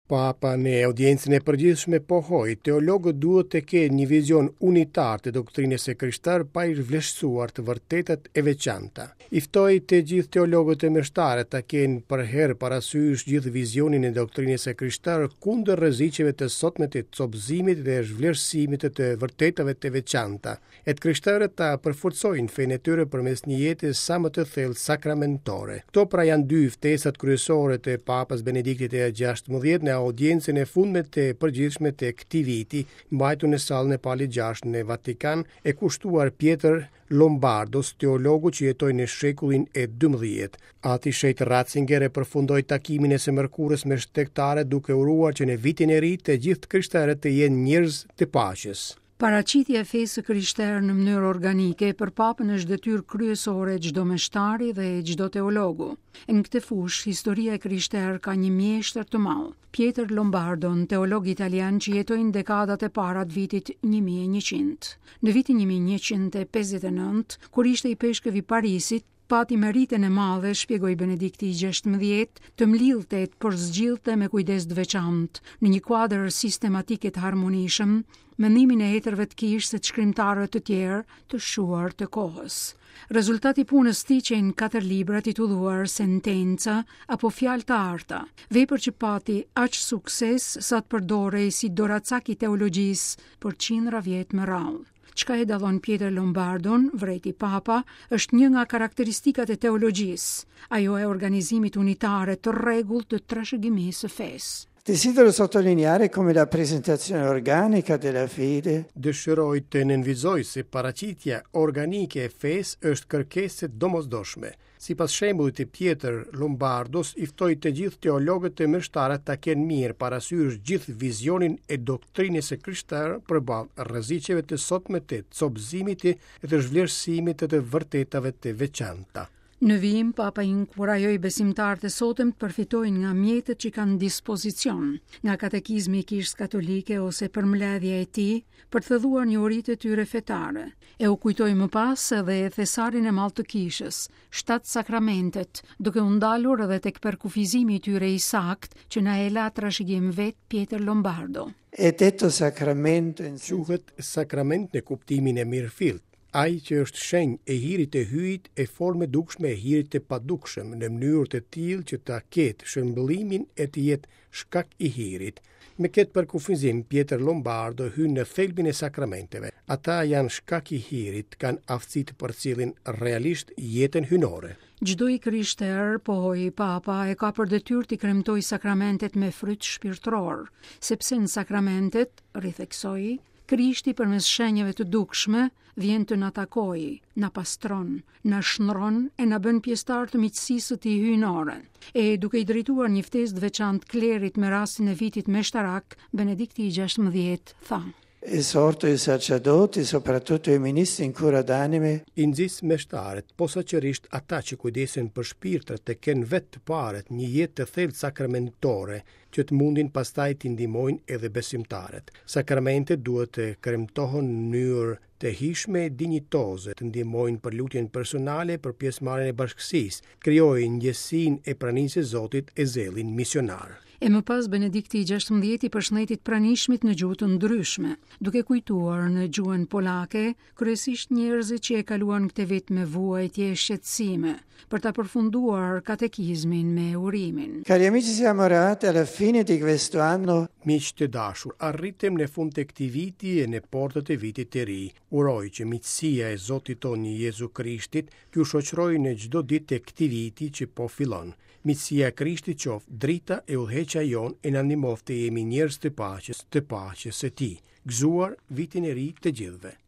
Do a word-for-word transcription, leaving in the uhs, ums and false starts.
Papa në audiencën e përgjithshme pohoi teologët duhet të kenë një vizion unitar të doktrinës së Krishterë pa i vlerësuar të vërtetat e veçanta. I ftoi të gjithë teologët e meshtare të kenë për herë parasysh gjithë vizionin e doktrinës së Krishterë kundër rreziqeve të sotme të copëzimit dhe zhvlerësimit të vërtetave të veçanta. E të krishterët ta përforcojnë fenë e tyre përmes një jete sa më të thellë sakramentore. Këto pra janë dy ftesat kryesore të Papës Benediktit e gjashtëmbëdhjetë në audiencën e fundme të përgjithshme të këtij viti, mbajtur në sallën e Pali gjashtë në Vatikan, e kushtuar Pjetër Lombardos, teologu që jetoi në shekullin e dymbëdhjetë. Ati Shet Ratzinger e përfundoi takimin e së mërkurës me shtektarët duke uruar që në vitin e ri të gjithë krishterët të jenë njerëz të paqes. Paraqitja e fesë së krishterë në mënyrë organike për papën është detyrë kryesore e çdo meshtari dhe e çdo teologu. Në këtë fushë, historia e krishterë ka një mjeshtër të madh. Pjetër Lombardon, teolog italian që jetoi në dekadat e para të vitit një mijë e njëqind. Në vitin një mijë e njëqind e pesëdhjetë e nëntë, kur ishte i peshkëve i Parisit, pati meritën e madhe, shpjegoi Benedikti i gjashtëmbëdhjetë, të mlidhte por zgjidhte me kujdes të veçantë në një kuadër sistematike të harmonishëm, mendimin e hetërve të kishë se të shkrimtarëve të tjerë të shuar të kohës. Rezultati punës tij që në katër libra titulluar Sentenca apo Fjalë të Arta, vepër që pati aq sukses sa të përdorej si doracak i teologjisë për qindra vjet me radhë. Çka e dallon Pjetër Lombardon, vreti Papa, është një nga karakteristikat e teologjisë, ajo e organizimit unitare të rregullt të trashëgimisë së fesë. Desidero sottolineare come la presentazione organica della fede Dëshiroj të nënvizoj se paraqitja organike e fesë është kërkesë e domosdoshme. Sipas shembullit të Pjetër Lombardos, i ftoi të gjithë teologët e meshtare ta kenë mirë parasysh gjithë vizionin e doktrinës së Krishterë përballë rreziqeve të sotme të copëzimit e të zhvlerësimit të vërtetave të veçanta. Në vijim, Papa inkurajoi besimtarët e sotëm të përfitojnë nga mjetët që kanë dispozicion, nga katekizmi i Kishës Katolike ose përmbledhja e tij për të thëdhuar njohuritë e tyre fetare. E u kujtoi më pas edhe thesarin e madh të Kishës, shtatë sakramentet, duke u ndalur edhe tek përkufizimi i tyre i saktë që na e la trashëgim vet Pjetër Lombardo. è detto sacramento in Quhet sakrament në kuptimin e mirëfillt. Ai që është shenjë e hirit të hyjit e formë dukshme e hirit të padukshëm në mënyrë të tillë që ta ketë shëmbëllimin e të jetë shkak i hirit. Me këtë përkufizim, Pjetër Lombardo hyn në thelbin e sakramenteve. Ata janë shkak i hirit, kanë aftësi të përcjellin realisht jetën hynore. Çdo i krishterë, pohoi Papa, e ka për detyrë të kremtojë sakramentet me fryt shpirtëror, sepse në sakramentet, ritheksoi, Krishti përmes shenjave të dukshme vjen të na takojë, na pastron, na shndron e na bën pjesëtar të miqësisë së tij hyjnore. E duke i drejtuar një ftesë të veçantë klerit me rastin e vitit meshtarak, Benedikti i gjashtëmbëdhjetë tha: Esorto i sacerdoti, soprattutto i ministri in cura d'anime, I nxis meshtarët, posaçërisht ata që kujdesen për shpirtrat të kenë vetë të parët një jetë të thellë sakramentore, që të mundin pastaj të ndihmojnë edhe besimtarët. Sakramentet duhet të kremtohen në mënyrë të hijshme e dinjitoze, të ndihmojnë për lutjen personale, për pjesëmarrjen e bashkësisë, krijojnë ndjesinë e pranisë së Zotit e zellin misionar. E më pas Benedikti i gjashtëmbëdhjetë i përshëndetit pranishmit në gjuhë të ndryshme, duke kujtuar në gjuhën polake, kryesisht njerëzit që e kaluan këtë vit me vuajtje e shqetësime, për ta përfunduar katekizmin me urimin. Cari amici, siamo arrivati alla fine di questo anno. Miq të dashur, arritëm në fund të këtij viti e në portët e vitit të ri. Uroj që miqësia e Zotit tonë Jezu Krishtit t'ju shoqërojë në çdo ditë të këtij viti që po fillon. Miqësia e Krishtit qoftë drita e udhëheqja jon e na ndihmoftë të jemi njerëz të paqes, të paqes së Tij. Gëzuar vitin e ri të gjithëve.